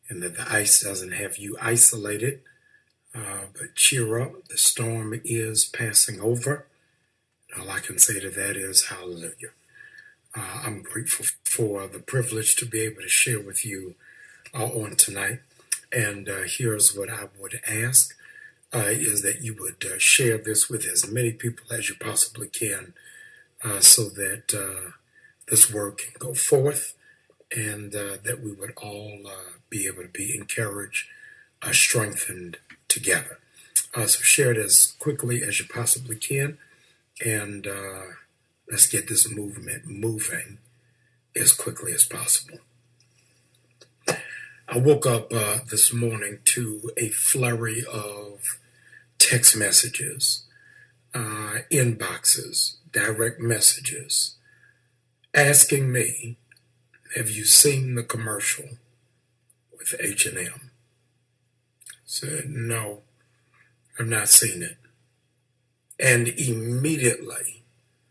and that the ice doesn't have you isolated. But cheer up, the storm is passing over. All I can say to that is hallelujah. I'm grateful for the privilege to be able to share with you on tonight. And here's what I would ask is that you would share this with as many people as you possibly can so that this work can go forth and that we would all be able to be encouraged, strengthened together. So share it as quickly as you possibly can, and let's get this movement moving as quickly as possible. I woke up this morning to a flurry of text messages, inboxes, direct messages, asking me, have you seen the commercial with H&M? Said, no, I've not seen it. And immediately,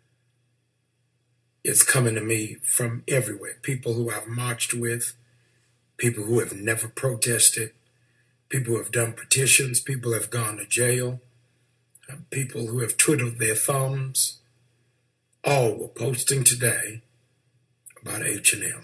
it's coming to me from everywhere. People who I've marched with, people who have never protested, people who have done petitions, people who have gone to jail, people who have twiddled their thumbs, all were posting today about H&M.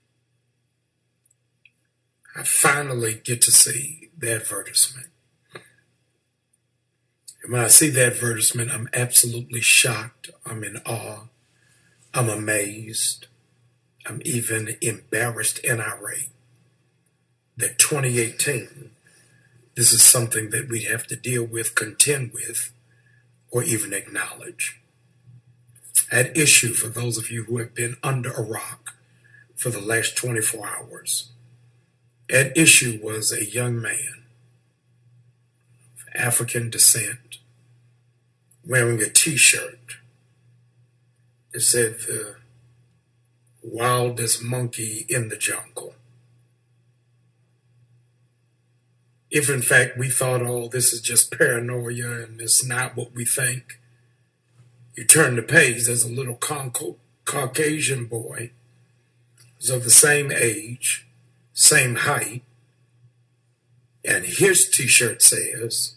I finally get to see the advertisement. And when I see the advertisement, I'm absolutely shocked. I'm in awe. I'm amazed. I'm even embarrassed and irate that 2018, this is something that we'd have to deal with, contend with, or even acknowledge. At issue, for those of you who have been under a rock for the last 24 hours, at issue was a young man of African descent wearing a t-shirt that said the wildest monkey in the jungle. If in fact we thought, oh, this is just paranoia and it's not what we think, you turn the page, there's a little Caucasian boy who's of the same age, same height, and his t-shirt says,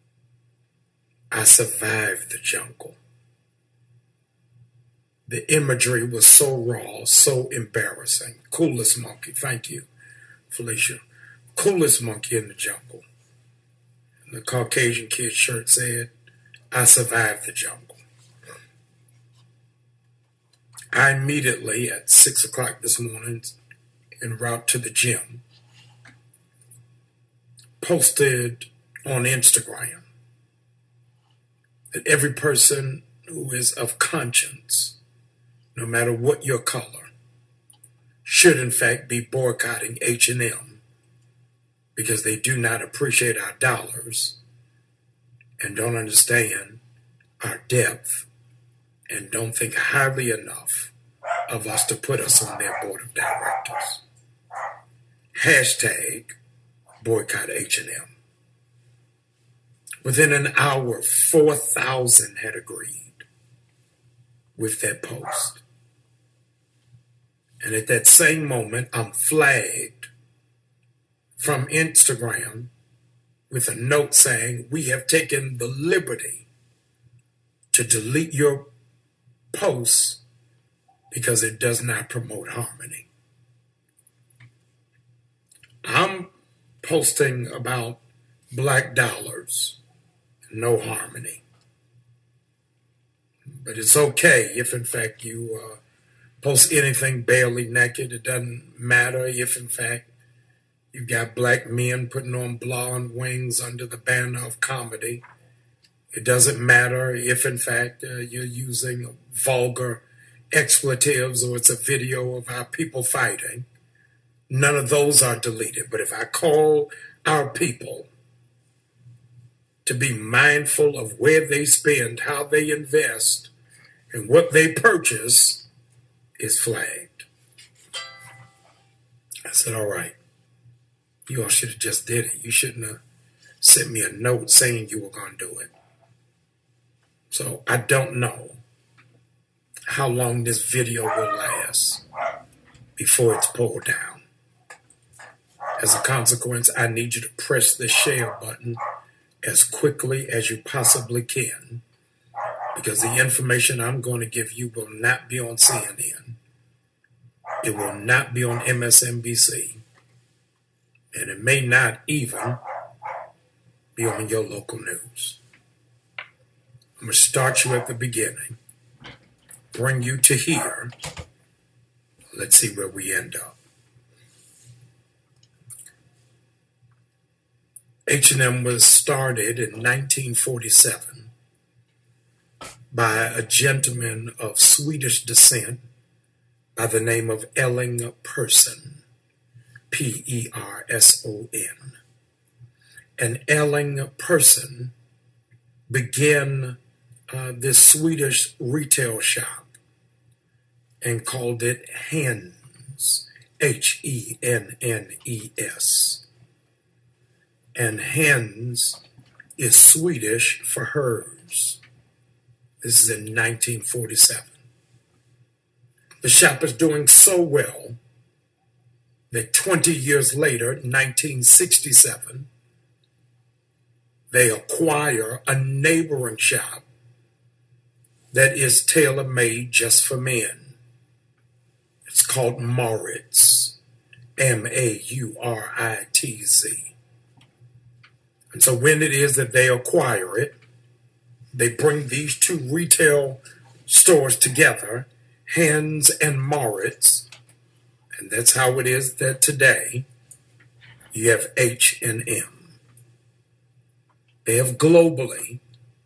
I survived the jungle. The imagery was so raw, so embarrassing. Coolest monkey, thank you, Felicia. Coolest monkey in the jungle. And the Caucasian kid's shirt said, I survived the jungle. I immediately, at 6 o'clock this morning, en route to the gym, posted on Instagram that every person who is of conscience, no matter what your color, should in fact be boycotting H&M because they do not appreciate our dollars and don't understand our depth and don't think highly enough of us to put us on their board of directors. Hashtag boycott H&M. Within an hour, 4,000 had agreed with that post. And at that same moment, I'm flagged from Instagram with a note saying, we have taken the liberty to delete your post because it does not promote harmony. I'm posting about black dollars, no harmony. But it's okay if in fact you post anything barely naked. It doesn't matter if in fact you've got black men putting on blonde wings under the banner of comedy. It doesn't matter if in fact you're using vulgar expletives or it's a video of our people fighting. None of those are deleted. But if I call our people to be mindful of where they spend, how they invest, and what they purchase, is flagged. I said, all right, you all should have just did it. You shouldn't have sent me a note saying you were going to do it. So I don't know how long this video will last before it's pulled down. As a consequence, I need you to press the share button as quickly as you possibly can, because the information I'm going to give you will not be on CNN. It will not be on MSNBC. And it may not even be on your local news. I'm going to start you at the beginning, bring you to here. Let's see where we end up. H&M was started in 1947 by a gentleman of Swedish descent by the name of Erling Persson, P-E-R-S-O-N. And Erling Persson began this Swedish retail shop and called it Hennes, Hennes. And Hennes is Swedish for hers. This is in 1947. The shop is doing so well that 20 years later, 1967, they acquire a neighboring shop that is tailor-made just for men. It's called Maurits, M-A-U-R-I-T-Z. And so when it is that they acquire it, they bring these two retail stores together, Hennes and Maurits, and that's how it is that today you have H&M. They have globally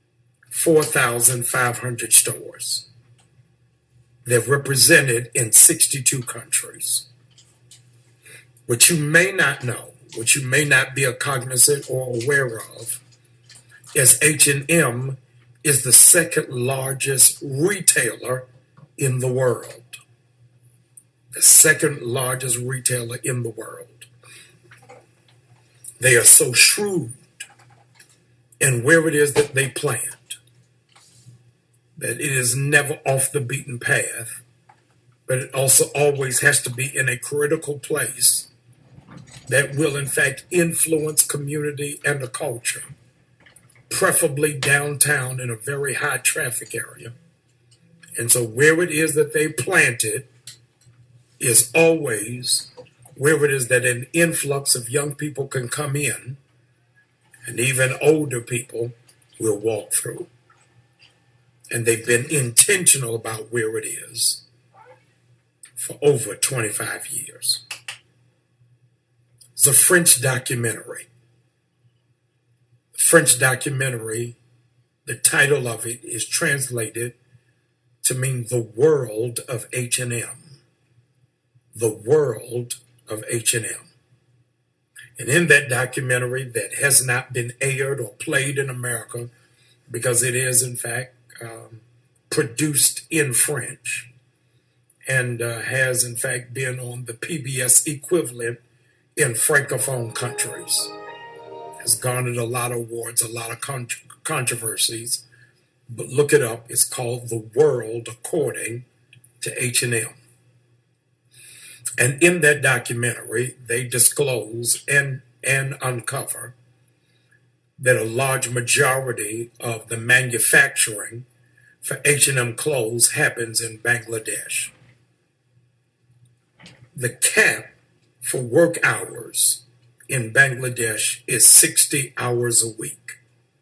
4,500 stores. They're represented in 62 countries. What you may not know, what you may not be cognizant or aware of, is H&M is the second largest retailer in the world. The second largest retailer in the world. They are so shrewd in where it is that they plant that it is never off the beaten path, but it also always has to be in a critical place that will in fact influence community and the culture, preferably downtown in a very high traffic area. And so where it is that they plant it is always where it is that an influx of young people can come in, and even older people will walk through. And they've been intentional about where it is for over 25 years. It's a French documentary. The French documentary, the title of it is translated to mean the world of H&M. The world of H&M. And in that documentary that has not been aired or played in America, because it is in fact produced in French and has in fact been on the PBS equivalent in Francophone countries, has garnered a lot of awards, a lot of controversies, but look it up. It's called The World According to H&M. And in that documentary, they disclose and uncover that a large majority of the manufacturing for H&M clothes happens in Bangladesh. The cap for work hours in Bangladesh is 60 hours a week.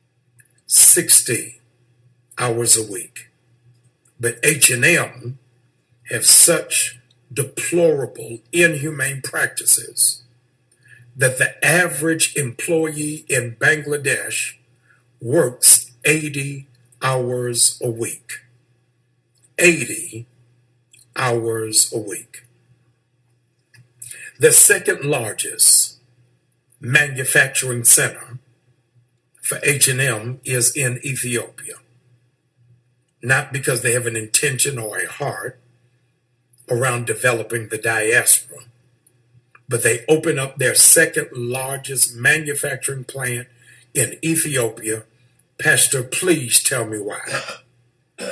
60 hours a week. But H&M have such deplorable, inhumane practices that the average employee in Bangladesh works 80 hours a week. 80 hours a week. The second largest manufacturing center for H&M is in Ethiopia. Not because they have an intention or a heart around developing the diaspora, but they open up their second largest manufacturing plant in Ethiopia. Pastor, please tell me why.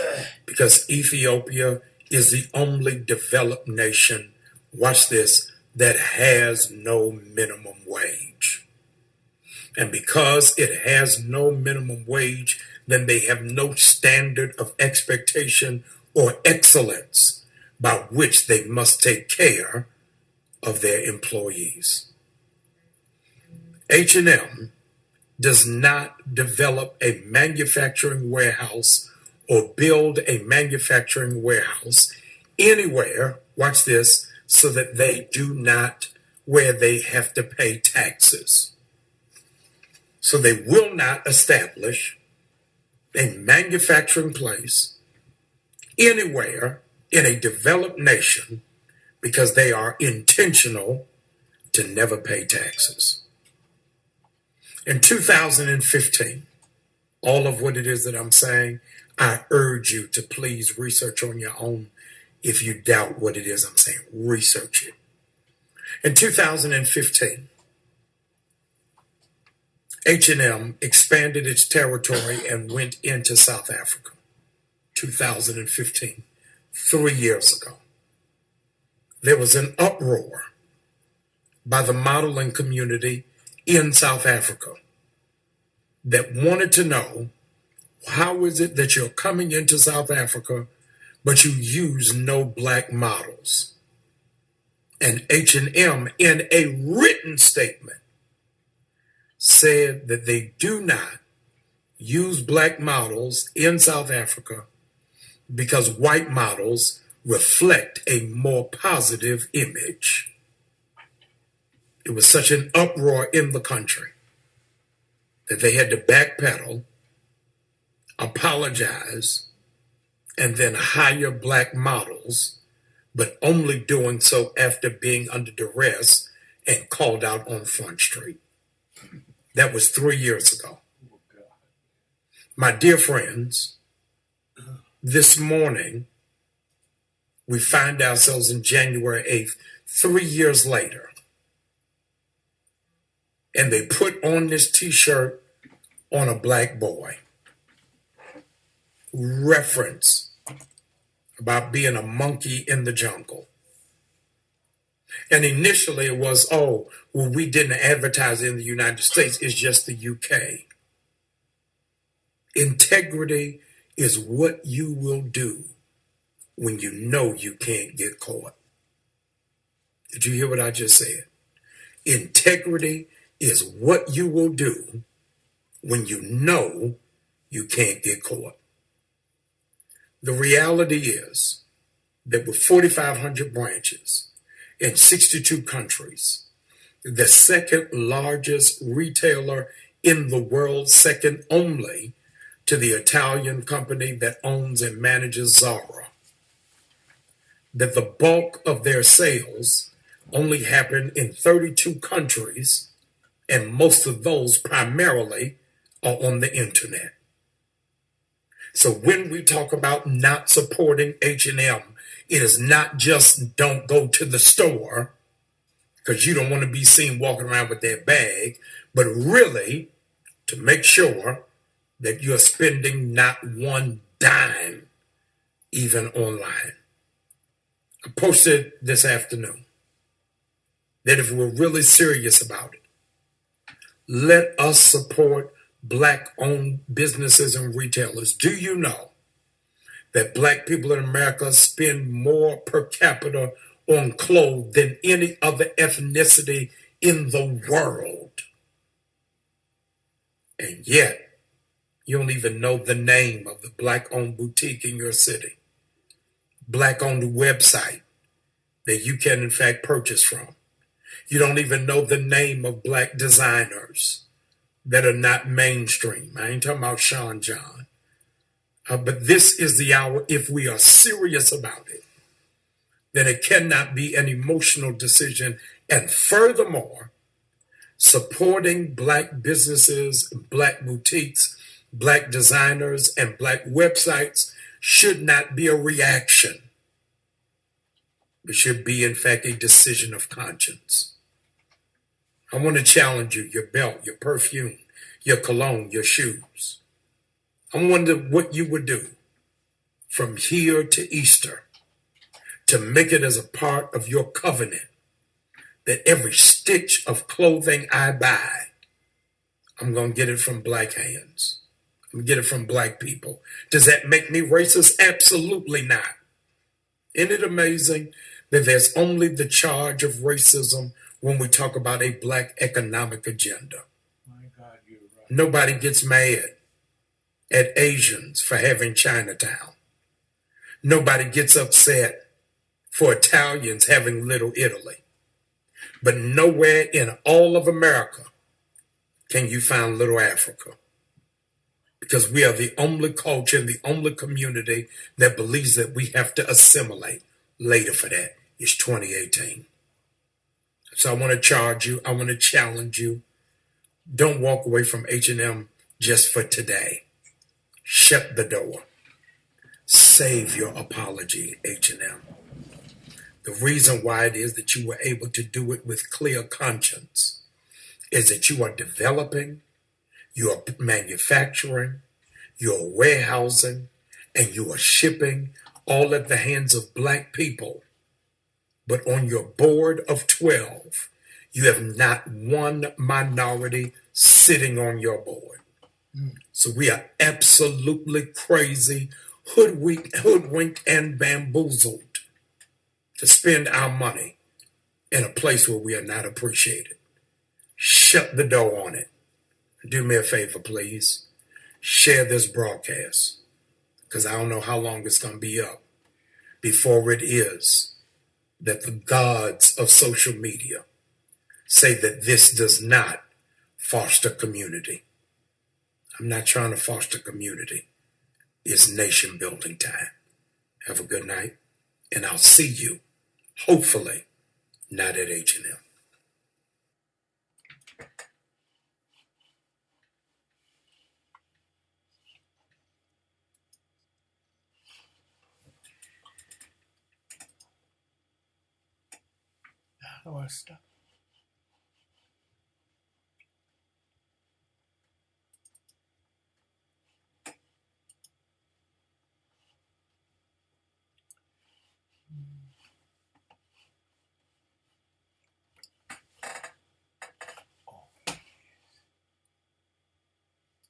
Because Ethiopia is the only developed nation, watch this, that has no minimum wage. And because it has no minimum wage, then they have no standard of expectation or excellence by which they must take care of their employees. H&M does not develop a manufacturing warehouse or build a manufacturing warehouse anywhere, watch this, so that they do not, where they have to pay taxes. So they will not establish a manufacturing place anywhere in a developed nation because they are intentional to never pay taxes. In 2015, all of what it is that I'm saying, I urge you to please research on your own. If you doubt what it is I'm saying, research it. In 2015, H&M expanded its territory and went into South Africa. 2015, 3 years ago. There was an uproar by the modeling community in South Africa that wanted to know, how is it that you're coming into South Africa, but you use no black models? And H&M, in a written statement, said that they do not use black models in South Africa because white models reflect a more positive image. It was such an uproar in the country that they had to backpedal, apologize, and then hire black models, but only doing so after being under duress and called out on Front Street. That was 3 years ago. My dear friends, this morning, we find ourselves in January 8th, 3 years later, and they put on this t-shirt on a black boy. Reference about being a monkey in the jungle. And initially it was, oh, well, we didn't advertise in the United States, it's just the UK. Integrity is what you will do when you know you can't get caught. Did you hear what I just said? Integrity is what you will do when you know you can't get caught. The reality is that with 4,500 branches in 62 countries, the second largest retailer in the world, second only to the Italian company that owns and manages Zara, that the bulk of their sales only happen in 32 countries, and most of those primarily are on the internet. So when we talk about not supporting H&M, it is not just don't go to the store because you don't want to be seen walking around with their bag, but really to make sure that you're spending not one dime even online. I posted this afternoon that if we're really serious about it, let us support black-owned businesses and retailers. Do you know that black people in America spend more per capita on clothes than any other ethnicity in the world? And yet, you don't even know the name of the black-owned boutique in your city, black-owned website that you can in fact purchase from. You don't even know the name of black designers that are not mainstream. I ain't talking about Sean John. But this is the hour, if we are serious about it, then it cannot be an emotional decision. And furthermore, supporting black businesses, black boutiques, black designers, and black websites should not be a reaction. It should be, in fact, a decision of conscience. I want to challenge you, your belt, your perfume, your cologne, your shoes. I wonder what you would do from here to Easter to make it as a part of your covenant that every stitch of clothing I buy, I'm going to get it from black hands. I'm going to get it from black people. Does that make me racist? Absolutely not. Isn't it amazing that there's only the charge of racism when we talk about a black economic agenda? My God, you're right. Nobody gets mad at Asians for having Chinatown. Nobody gets upset for Italians having Little Italy. But nowhere in all of America can you find Little Africa. Because we are the only culture and the only community that believes that we have to assimilate. Later for that is 2018. So I want to charge you. I want to challenge you. Don't walk away from H&M just for today. Shut the door. Save your apology, H&M. The reason why it is that you were able to do it with clear conscience is that you are developing, you are manufacturing, you are warehousing, and you are shipping all at the hands of black people. But on your board of 12, you have not one minority sitting on your board. So we are absolutely crazy, hoodwinked, and bamboozled to spend our money in a place where we are not appreciated. Shut the door on it. Do me a favor, please. Share this broadcast, because I don't know how long it's going to be up before it is that the gods of social media say that this does not foster community. I'm not trying to foster community. It's nation building time. Have a good night, and I'll see you, hopefully, not at H&M. How do I stop?